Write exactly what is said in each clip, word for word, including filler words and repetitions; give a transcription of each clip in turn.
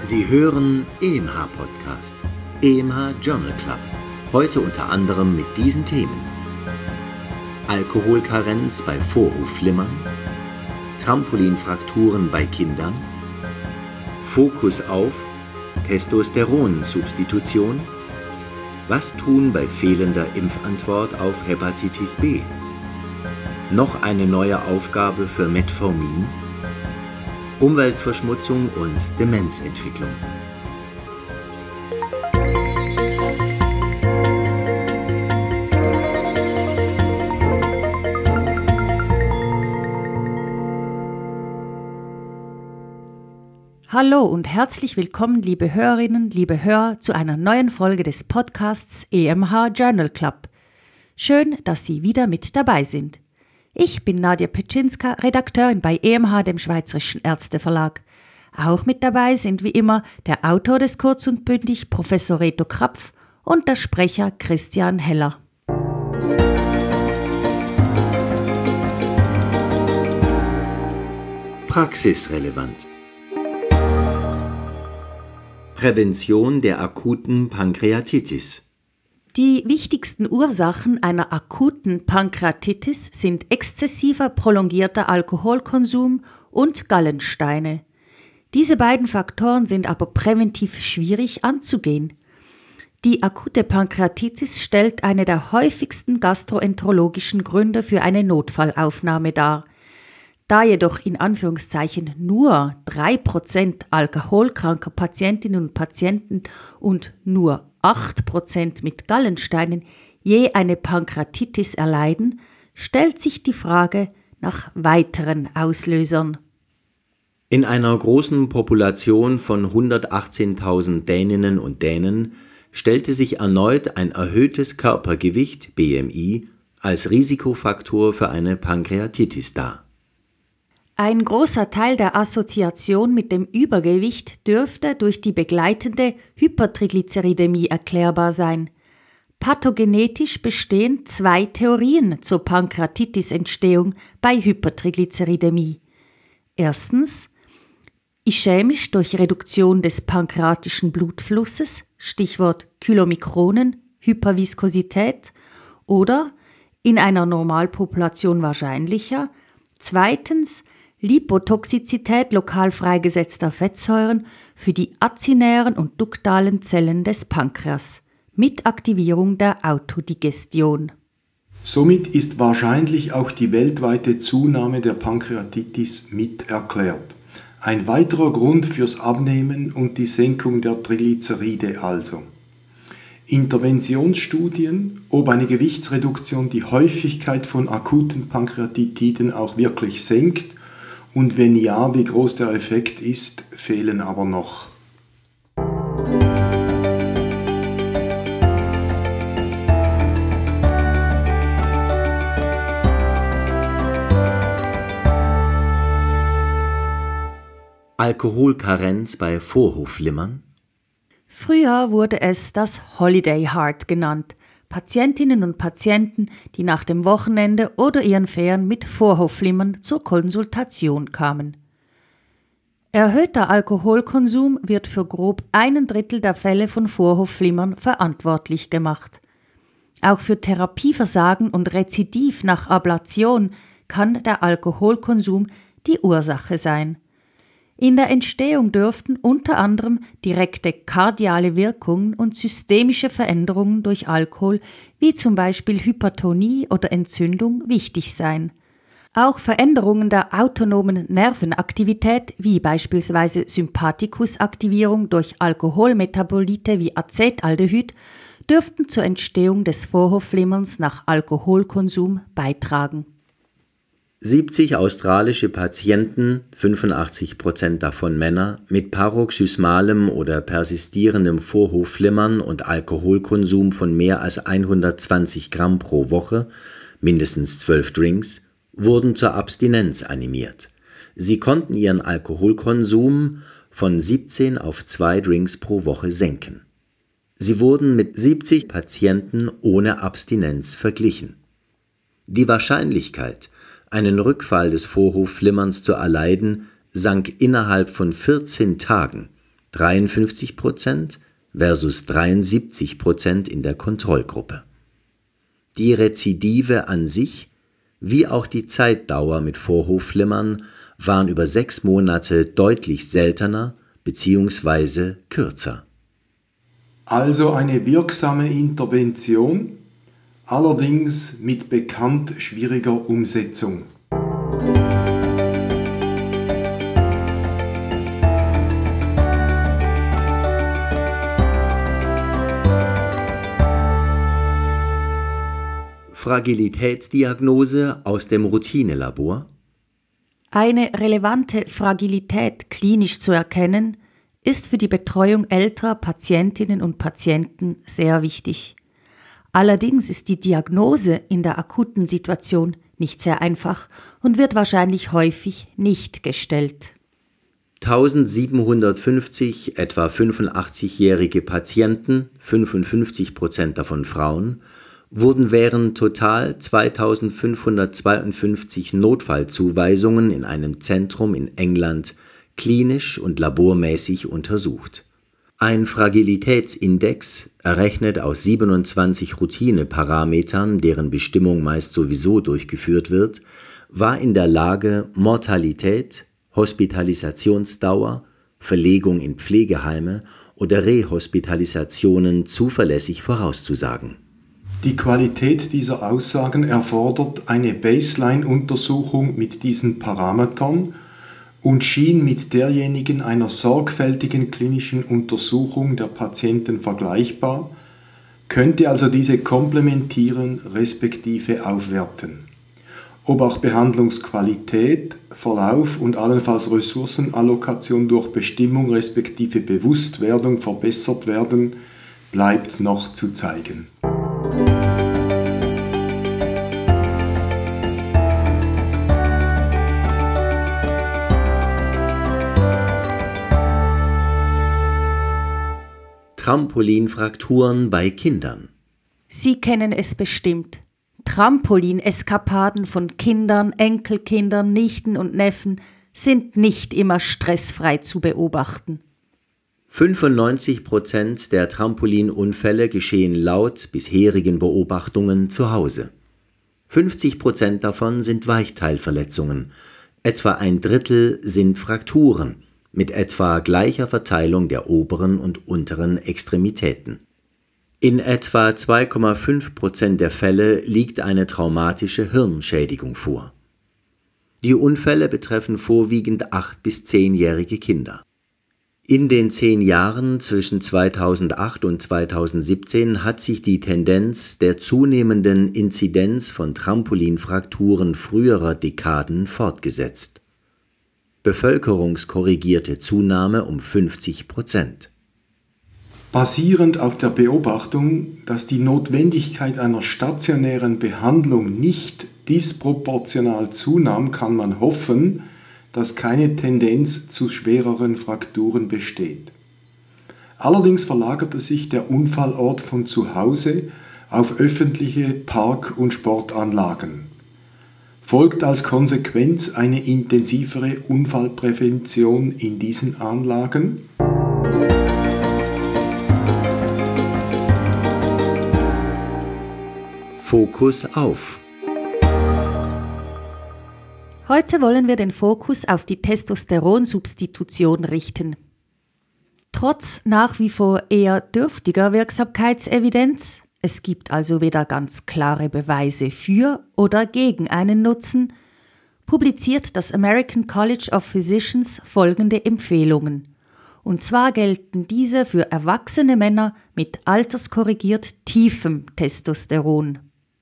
Sie hören E M H-Podcast, E M H Journal Club. Heute unter anderem mit diesen Themen: Alkoholkarenz bei Vorhofflimmern, Trampolinfrakturen bei Kindern, Fokus auf Testosteronsubstitution, was tun bei fehlender Impfantwort auf Hepatitis B, noch eine neue Aufgabe für Metformin, Umweltverschmutzung und Demenzentwicklung. Hallo und herzlich willkommen, liebe Hörerinnen, liebe Hörer, zu einer neuen Folge des Podcasts E M H Journal Club. Schön, dass Sie wieder mit dabei sind. Ich bin Nadja Petschinska, Redakteurin bei E M H, dem Schweizerischen Ärzteverlag. Auch mit dabei sind wie immer der Autor des Kurz und Bündig, Professor Reto Krapf, und der Sprecher Christian Heller. Praxisrelevant. Prävention der akuten Pankreatitis. Die wichtigsten Ursachen einer akuten Pankreatitis sind exzessiver prolongierter Alkoholkonsum und Gallensteine. Diese beiden Faktoren sind aber präventiv schwierig anzugehen. Die akute Pankreatitis stellt eine der häufigsten gastroenterologischen Gründe für eine Notfallaufnahme dar. Da jedoch in Anführungszeichen nur drei Prozent alkoholkranker Patientinnen und Patienten und nur acht Prozent mit Gallensteinen je eine Pankreatitis erleiden, stellt sich die Frage nach weiteren Auslösern. In einer großen Population von hundertachtzehntausend Däninnen und Dänen stellte sich erneut ein erhöhtes Körpergewicht B M I als Risikofaktor für eine Pankreatitis dar. Ein großer Teil der Assoziation mit dem Übergewicht dürfte durch die begleitende Hypertriglyceridämie erklärbar sein. Pathogenetisch bestehen zwei Theorien zur Pankreatitis-Entstehung bei Hypertriglyceridämie. Erstens, ischämisch durch Reduktion des pankreatischen Blutflusses, Stichwort Chylomikronen, Hyperviskosität, oder in einer Normalpopulation wahrscheinlicher. Zweitens, Lipotoxizität lokal freigesetzter Fettsäuren für die azinären und duktalen Zellen des Pankreas mit Aktivierung der Autodigestion. Somit ist wahrscheinlich auch die weltweite Zunahme der Pankreatitis mit erklärt. Ein weiterer Grund fürs Abnehmen und die Senkung der Triglyceride also. Interventionsstudien, ob eine Gewichtsreduktion die Häufigkeit von akuten Pankreatitiden auch wirklich senkt und wenn ja, wie groß der Effekt ist, fehlen aber noch. Alkoholkarenz bei Vorhofflimmern. Früher wurde es das Holiday Heart genannt. Patientinnen und Patienten, die nach dem Wochenende oder ihren Ferien mit Vorhofflimmern zur Konsultation kamen. Erhöhter Alkoholkonsum wird für grob einen Drittel der Fälle von Vorhofflimmern verantwortlich gemacht. Auch für Therapieversagen und Rezidiv nach Ablation kann der Alkoholkonsum die Ursache sein. In der Entstehung dürften unter anderem direkte kardiale Wirkungen und systemische Veränderungen durch Alkohol, wie zum Beispiel Hypertonie oder Entzündung, wichtig sein. Auch Veränderungen der autonomen Nervenaktivität, wie beispielsweise Sympathikusaktivierung durch Alkoholmetabolite wie Acetaldehyd, dürften zur Entstehung des Vorhofflimmerns nach Alkoholkonsum beitragen. siebzig australische Patienten, fünfundachtzig Prozent davon Männer, mit paroxysmalem oder persistierendem Vorhofflimmern und Alkoholkonsum von mehr als hundertzwanzig Gramm pro Woche, mindestens zwölf Drinks, wurden zur Abstinenz animiert. Sie konnten ihren Alkoholkonsum von siebzehn auf zwei Drinks pro Woche senken. Sie wurden mit siebzig Patienten ohne Abstinenz verglichen. Die Wahrscheinlichkeit, einen Rückfall des Vorhofflimmerns zu erleiden, sank innerhalb von vierzehn Tagen dreiundfünfzig Prozent versus dreiundsiebzig Prozent in der Kontrollgruppe. Die Rezidive an sich, wie auch die Zeitdauer mit Vorhofflimmern, waren über sechs Monate deutlich seltener bzw. kürzer. Also eine wirksame Intervention, allerdings mit bekannt schwieriger Umsetzung. Fragilitätsdiagnose aus dem Routinelabor. Eine relevante Fragilität klinisch zu erkennen, ist für die Betreuung älterer Patientinnen und Patienten sehr wichtig. Allerdings ist die Diagnose in der akuten Situation nicht sehr einfach und wird wahrscheinlich häufig nicht gestellt. eintausendsiebenhundertfünfzig etwa fünfundachtzigjährige Patienten, fünfundfünfzig Prozent davon Frauen, wurden während total zweitausendfünfhundertzweiundfünfzig Notfallzuweisungen in einem Zentrum in England klinisch und labormäßig untersucht. Ein Fragilitätsindex, errechnet aus siebenundzwanzig Routineparametern, deren Bestimmung meist sowieso durchgeführt wird, war in der Lage, Mortalität, Hospitalisationsdauer, Verlegung in Pflegeheime oder Rehospitalisationen zuverlässig vorauszusagen. Die Qualität dieser Aussagen erfordert eine Baseline-Untersuchung mit diesen Parametern und schien mit derjenigen einer sorgfältigen klinischen Untersuchung der Patienten vergleichbar, könnte also diese komplementieren respektive aufwerten. Ob auch Behandlungsqualität, Verlauf und allenfalls Ressourcenallokation durch Bestimmung respektive Bewusstwerdung verbessert werden, bleibt noch zu zeigen. Trampolinfrakturen bei Kindern. Sie kennen es bestimmt. Trampolineskapaden von Kindern, Enkelkindern, Nichten und Neffen sind nicht immer stressfrei zu beobachten. fünfundneunzig Prozent der Trampolinunfälle geschehen laut bisherigen Beobachtungen zu Hause. fünfzig Prozent davon sind Weichteilverletzungen, etwa ein Drittel sind Frakturen, mit etwa gleicher Verteilung der oberen und unteren Extremitäten. In etwa zwei Komma fünf Prozent der Fälle liegt eine traumatische Hirnschädigung vor. Die Unfälle betreffen vorwiegend acht- bis zehnjährige Kinder. In den zehn Jahren zwischen zweitausendacht und zweitausendsiebzehn hat sich die Tendenz der zunehmenden Inzidenz von Trampolinfrakturen früherer Dekaden fortgesetzt. Bevölkerungskorrigierte Zunahme um fünfzig Prozent. Basierend auf der Beobachtung, dass die Notwendigkeit einer stationären Behandlung nicht disproportional zunahm, kann man hoffen, dass keine Tendenz zu schwereren Frakturen besteht. Allerdings verlagerte sich der Unfallort von zu Hause auf öffentliche Park- und Sportanlagen. Folgt als Konsequenz eine intensivere Unfallprävention in diesen Anlagen? Fokus auf. Heute wollen wir den Fokus auf die Testosteronsubstitution richten. Trotz nach wie vor eher dürftiger Wirksamkeitsevidenz, es gibt also weder ganz klare Beweise für oder gegen einen Nutzen, publiziert das American College of Physicians folgende Empfehlungen. Und zwar gelten diese für erwachsene Männer mit alterskorrigiert tiefem Testosteron.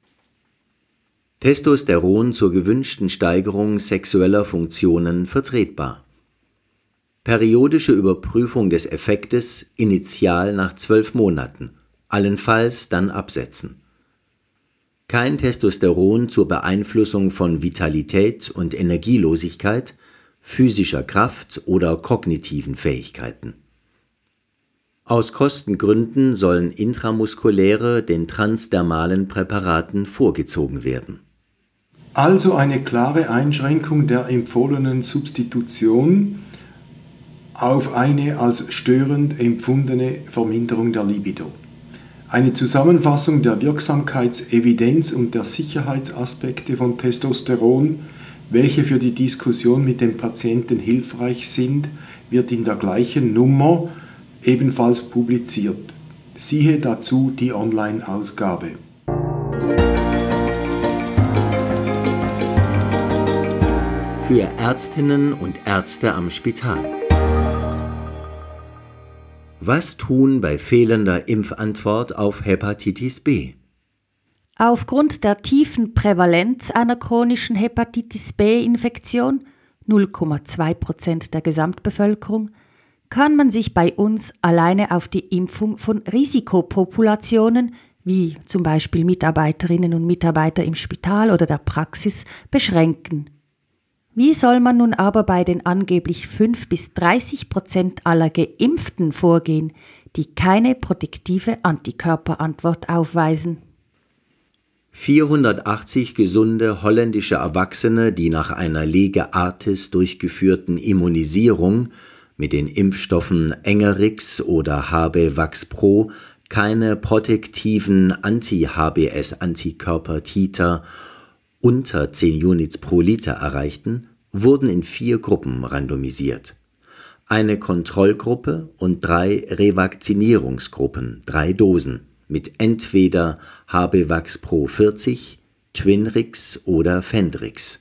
Testosteron zur gewünschten Steigerung sexueller Funktionen vertretbar. Periodische Überprüfung des Effektes initial nach zwölf Monaten, allenfalls dann absetzen. Kein Testosteron zur Beeinflussung von Vitalität und Energielosigkeit, physischer Kraft oder kognitiven Fähigkeiten. Aus Kostengründen sollen intramuskuläre den transdermalen Präparaten vorgezogen werden. Also eine klare Einschränkung der empfohlenen Substitution, auf eine als störend empfundene Verminderung der Libido. Eine Zusammenfassung der Wirksamkeitsevidenz und der Sicherheitsaspekte von Testosteron, welche für die Diskussion mit dem Patienten hilfreich sind, wird in der gleichen Nummer ebenfalls publiziert. Siehe dazu die Online-Ausgabe. Für Ärztinnen und Ärzte am Spital. Was tun bei fehlender Impfantwort auf Hepatitis B? Aufgrund der tiefen Prävalenz einer chronischen Hepatitis B-Infektion, null Komma zwei Prozent der Gesamtbevölkerung, kann man sich bei uns alleine auf die Impfung von Risikopopulationen, wie zum Beispiel Mitarbeiterinnen und Mitarbeiter im Spital oder der Praxis, beschränken. Wie soll man nun aber bei den angeblich fünf bis dreißig Prozent aller Geimpften vorgehen, die keine protektive Antikörperantwort aufweisen? vierhundertachtzig gesunde holländische Erwachsene, die nach einer Lege Artis durchgeführten Immunisierung mit den Impfstoffen Engerix oder H B Vax Pro keine protektiven Anti-H B S-Antikörper-Titer unter zehn Units pro Liter erreichten, wurden in vier Gruppen randomisiert. Eine Kontrollgruppe und drei Revakzinierungsgruppen, drei Dosen, mit entweder H B Vax Pro vierzig, Twinrix oder Fendrix.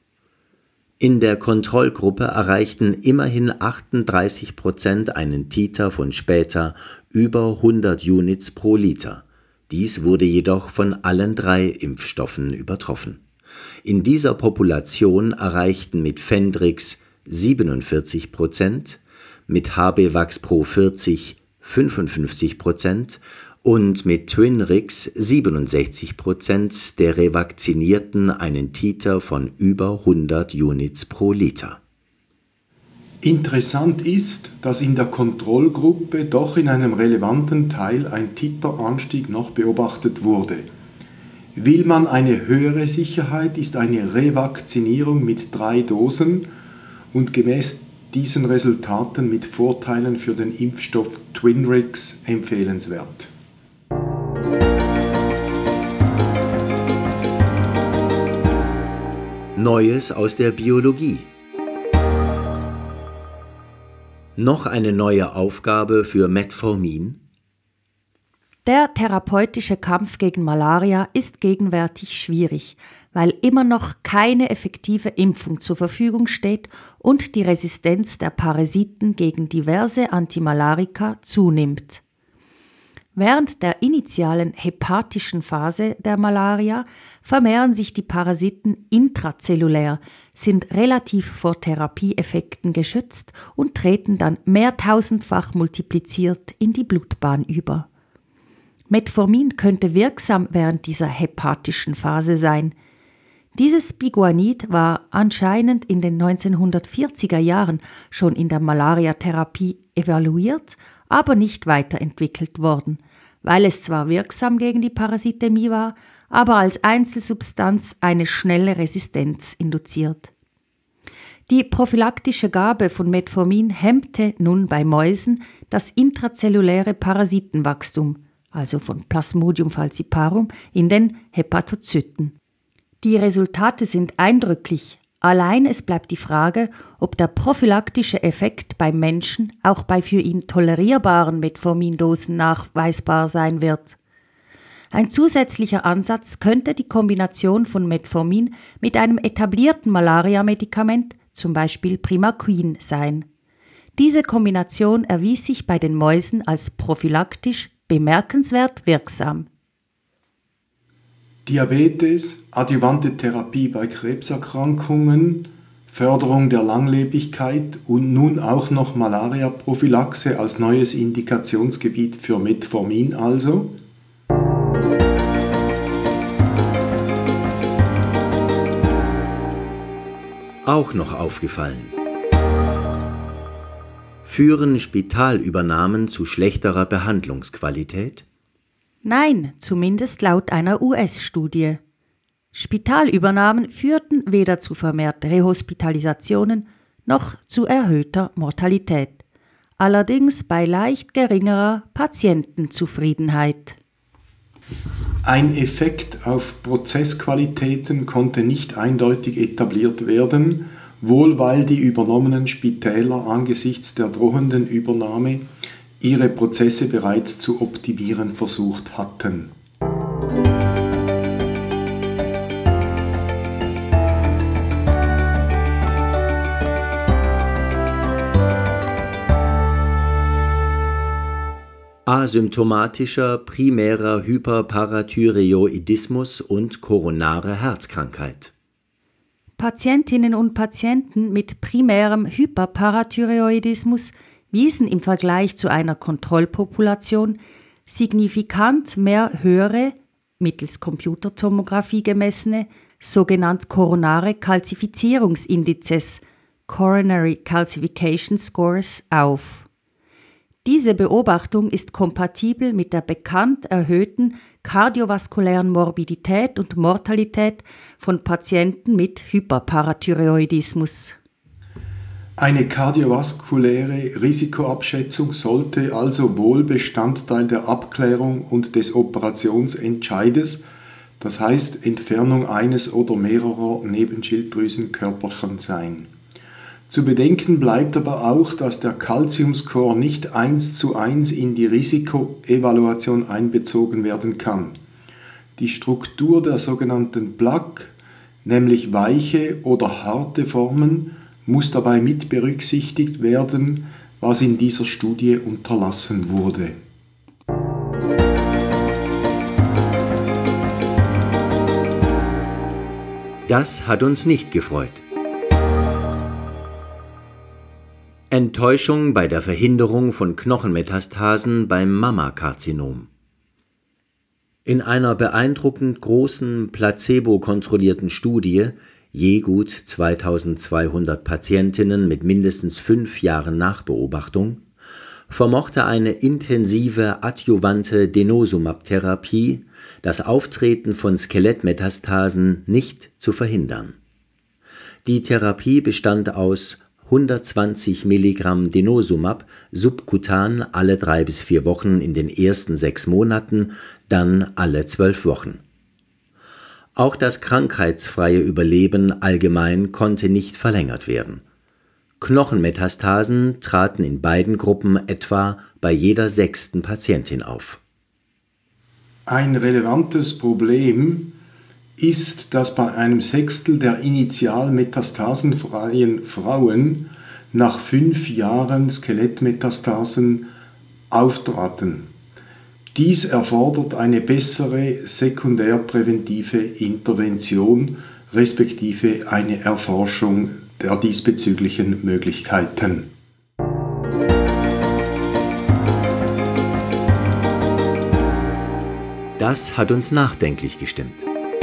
In der Kontrollgruppe erreichten immerhin achtunddreißig Prozent einen Titer von später über hundert Units pro Liter. Dies wurde jedoch von allen drei Impfstoffen übertroffen. In dieser Population erreichten mit Fendrix siebenundvierzig Prozent, mit H B Vax Pro vierzig fünfundfünfzig Prozent und mit Twinrix siebenundsechzig Prozent der Revakzinierten einen Titer von über hundert Units pro Liter. Interessant ist, dass in der Kontrollgruppe doch in einem relevanten Teil ein Titeranstieg noch beobachtet wurde. Will man eine höhere Sicherheit, ist eine Revakzinierung mit drei Dosen und gemäß diesen Resultaten mit Vorteilen für den Impfstoff Twinrix empfehlenswert. Neues aus der Biologie. Noch eine neue Aufgabe für Metformin? Der therapeutische Kampf gegen Malaria ist gegenwärtig schwierig, weil immer noch keine effektive Impfung zur Verfügung steht und die Resistenz der Parasiten gegen diverse Antimalarika zunimmt. Während der initialen hepatischen Phase der Malaria vermehren sich die Parasiten intrazellulär, sind relativ vor Therapieeffekten geschützt und treten dann mehrtausendfach multipliziert in die Blutbahn über. Metformin könnte wirksam während dieser hepatischen Phase sein. Dieses Biguanid war anscheinend in den neunzehnhundertvierziger Jahren schon in der Malariatherapie evaluiert, aber nicht weiterentwickelt worden, weil es zwar wirksam gegen die Parasitämie war, aber als Einzelsubstanz eine schnelle Resistenz induziert. Die prophylaktische Gabe von Metformin hemmte nun bei Mäusen das intrazelluläre Parasitenwachstum, also von Plasmodium falciparum, in den Hepatozyten. Die Resultate sind eindrücklich. Allein es bleibt die Frage, ob der prophylaktische Effekt beim Menschen auch bei für ihn tolerierbaren Metformindosen nachweisbar sein wird. Ein zusätzlicher Ansatz könnte die Kombination von Metformin mit einem etablierten Malaria-Medikament, zum Beispiel Primaquin, sein. Diese Kombination erwies sich bei den Mäusen als prophylaktisch bemerkenswert wirksam. Diabetes, adjuvante Therapie bei Krebserkrankungen, Förderung der Langlebigkeit und nun auch noch Malaria-Prophylaxe als neues Indikationsgebiet für Metformin also? Auch noch aufgefallen. Führen Spitalübernahmen zu schlechterer Behandlungsqualität? Nein, zumindest laut einer U S-Studie. Spitalübernahmen führten weder zu vermehrt Rehospitalisationen noch zu erhöhter Mortalität. allerdings bei leicht geringerer Patientenzufriedenheit. Ein Effekt auf Prozessqualitäten konnte nicht eindeutig etabliert werden, wohl weil die übernommenen Spitäler angesichts der drohenden Übernahme ihre Prozesse bereits zu optimieren versucht hatten. Asymptomatischer primärer Hyperparathyreoidismus und koronare Herzkrankheit. Patientinnen und Patienten mit primärem Hyperparathyreoidismus wiesen im Vergleich zu einer Kontrollpopulation signifikant mehr höhere, mittels Computertomographie gemessene, sogenannte koronare Kalzifizierungsindizes, Coronary Calcification Scores, auf. Diese Beobachtung ist kompatibel mit der bekannt erhöhten kardiovaskulären Morbidität und Mortalität von Patienten mit Hyperparathyreoidismus. Eine kardiovaskuläre Risikoabschätzung sollte also wohl Bestandteil der Abklärung und des Operationsentscheides, das heißt Entfernung eines oder mehrerer Nebenschilddrüsenkörperchen sein. Zu bedenken bleibt aber auch, dass der Calcium-Score nicht eins zu eins in die Risikoevaluation einbezogen werden kann. Die Struktur der sogenannten Plaque, nämlich weiche oder harte Formen, muss dabei mit berücksichtigt werden, was in dieser Studie unterlassen wurde. Das hat uns nicht gefreut. Enttäuschung bei der Verhinderung von Knochenmetastasen beim Mammakarzinom. In einer beeindruckend großen, placebo-kontrollierten Studie, je gut zweitausendzweihundert Patientinnen mit mindestens fünf Jahren Nachbeobachtung, vermochte eine intensive adjuvante Denosumab-Therapie das Auftreten von Skelettmetastasen nicht zu verhindern. Die Therapie bestand aus hundertzwanzig Milligramm Denosumab subkutan alle drei bis vier Wochen in den ersten sechs Monaten, dann alle zwölf Wochen. Auch das krankheitsfreie Überleben allgemein konnte nicht verlängert werden. Knochenmetastasen traten in beiden Gruppen etwa bei jeder sechsten Patientin auf. Ein relevantes Problem ist, dass bei einem Sechstel der initial metastasenfreien Frauen nach fünf Jahren Skelettmetastasen auftraten. Dies erfordert eine bessere sekundärpräventive Intervention respektive eine Erforschung der diesbezüglichen Möglichkeiten. Das hat uns nachdenklich gestimmt.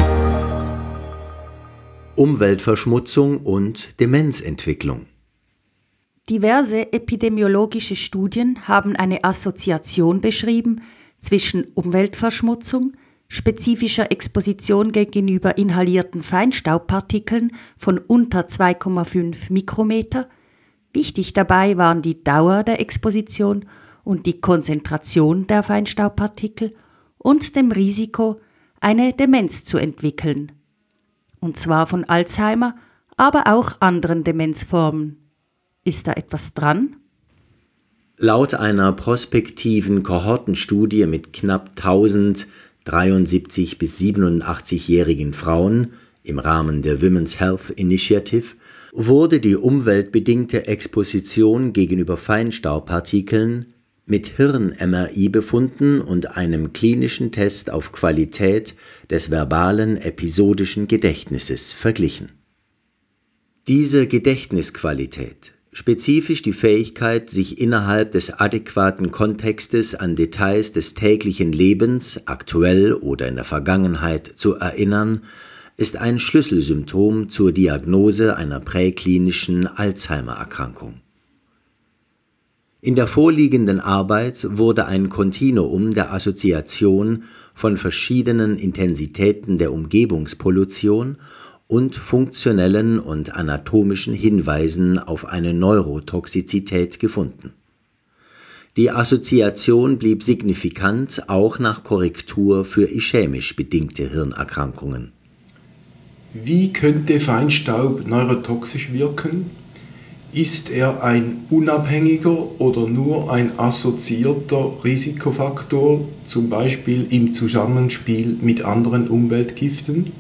Umweltverschmutzung und Demenzentwicklung. Diverse epidemiologische Studien haben eine Assoziation beschrieben zwischen Umweltverschmutzung, spezifischer Exposition gegenüber inhalierten Feinstaubpartikeln von unter zwei Komma fünf Mikrometer. Wichtig dabei waren die Dauer der Exposition und die Konzentration der Feinstaubpartikel und dem Risiko, eine Demenz zu entwickeln. Und zwar von Alzheimer, aber auch anderen Demenzformen. Ist da etwas dran? Laut einer prospektiven Kohortenstudie mit knapp tausend dreiundsiebzig- bis siebenundachtzig-jährigen Frauen im Rahmen der Women's Health Initiative wurde die umweltbedingte Exposition gegenüber Feinstaubpartikeln mit Hirn-M R I-Befunden und einem klinischen Test auf Qualität des verbalen episodischen Gedächtnisses verglichen. Diese Gedächtnisqualität, spezifisch die Fähigkeit, sich innerhalb des adäquaten Kontextes an Details des täglichen Lebens, aktuell oder in der Vergangenheit, zu erinnern, ist ein Schlüsselsymptom zur Diagnose einer präklinischen Alzheimer-Erkrankung. In der vorliegenden Arbeit wurde ein Kontinuum der Assoziation von verschiedenen Intensitäten der Umgebungspollution und funktionellen und anatomischen Hinweisen auf eine Neurotoxizität gefunden. Die Assoziation blieb signifikant auch nach Korrektur für ischämisch bedingte Hirnerkrankungen. Wie könnte Feinstaub neurotoxisch wirken? Ist er ein unabhängiger oder nur ein assoziierter Risikofaktor, zum Beispiel im Zusammenspiel mit anderen Umweltgiften?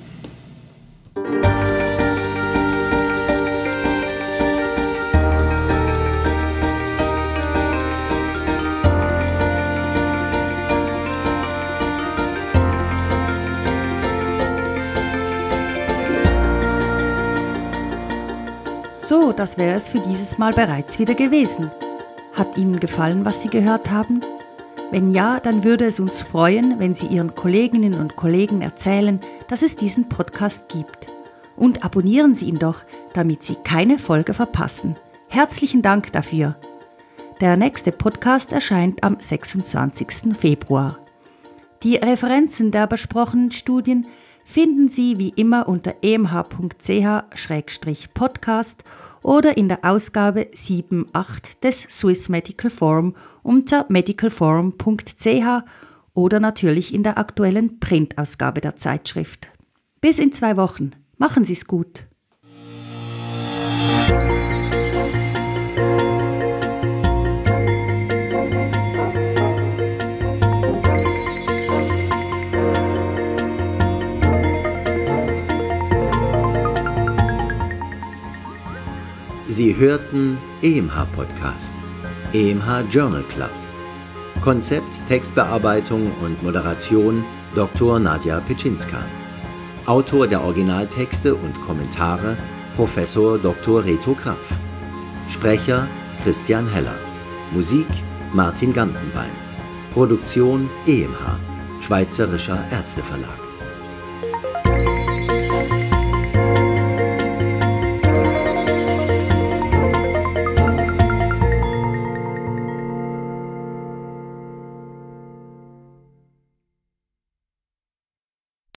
So, das wäre es für dieses Mal bereits wieder gewesen. Hat Ihnen gefallen, was Sie gehört haben? Wenn ja, dann würde es uns freuen, wenn Sie Ihren Kolleginnen und Kollegen erzählen, dass es diesen Podcast gibt. Und abonnieren Sie ihn doch, damit Sie keine Folge verpassen. Herzlichen Dank dafür. Der nächste Podcast erscheint am sechsundzwanzigsten Februar. Die Referenzen der besprochenen Studien finden Sie wie immer unter e m h punkt c h slash podcast oder in der Ausgabe sieben acht des Swiss Medical Forum unter medicalforum punkt c h oder natürlich in der aktuellen Printausgabe der Zeitschrift. Bis in zwei Wochen. Machen Sie es gut. Sie hörten E M H-Podcast, E M H Journal Club. Konzept, Textbearbeitung und Moderation Doktor Nadja Petschinska. Autor der Originaltexte und Kommentare Professor Doktor Reto Krapf. Sprecher Christian Heller. Musik Martin Gantenbein. Produktion E M H, Schweizerischer Ärzteverlag.